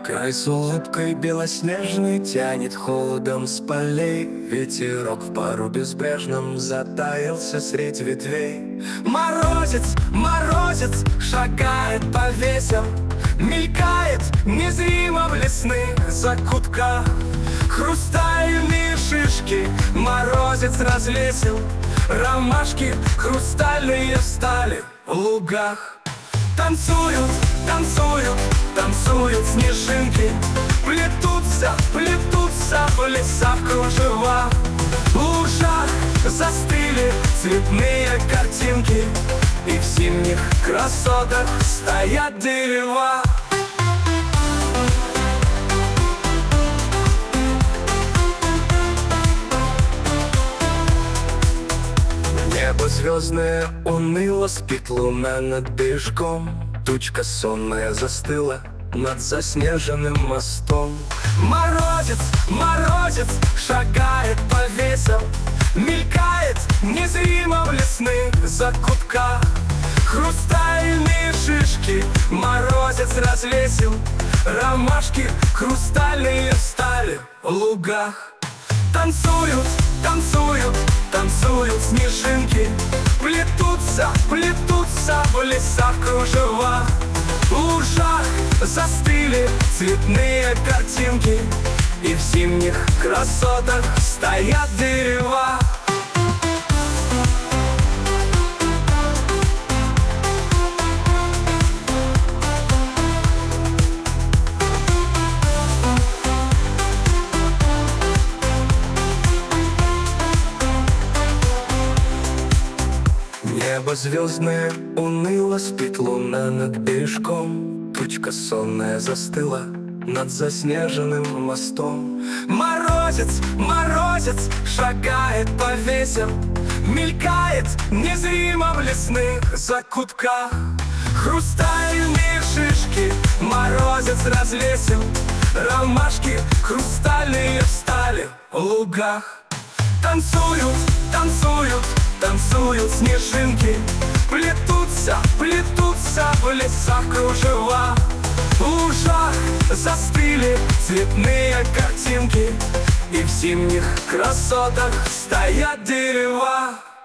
Край с улыбкой белоснежный тянет холодом с полей. Ветерок в пару безбрежном затаился средь ветвей. Морозец, морозец, шагает по весям, мелькает незримо в лесных закутках. Хрустальные шишки морозец развесил, ромашки хрустальные встали в лугах. Танцуют, танцуют, танцуют снежинки, плетутся, плетутся в лесах кружева. В лужах застыли цветные картинки, и в зимних красотах стоят дерева. Небо звездное уныло, спит луна над бережком. Тучка сонная застыла над заснеженным мостом. Морозец, морозец, шагает по весям, мелькает незримо в лесных закутках. Хрустальные шишки морозец развесил, ромашки хрустальные встали в лугах. Танцуют, танцуют, танцуют снежинки, плетутся, плетутся в лесах кружева. В лужах застыли цветные картинки, и в зимних красотах стоят дерева. Небо звездное уныло, спит луна над бережком. Тучка сонная застыла над заснеженным мостом. Морозец, морозец, шагает по весям, мелькает незримо в лесных закутках. Хрустальные шишки морозец развесил, ромашки хрустальные встали в лугах. Танцуют, танцуют, танцуют снежинки, плетутся, плетутся в лесах кружева. В лужах застыли цветные картинки, и в зимних красотах стоят дерева.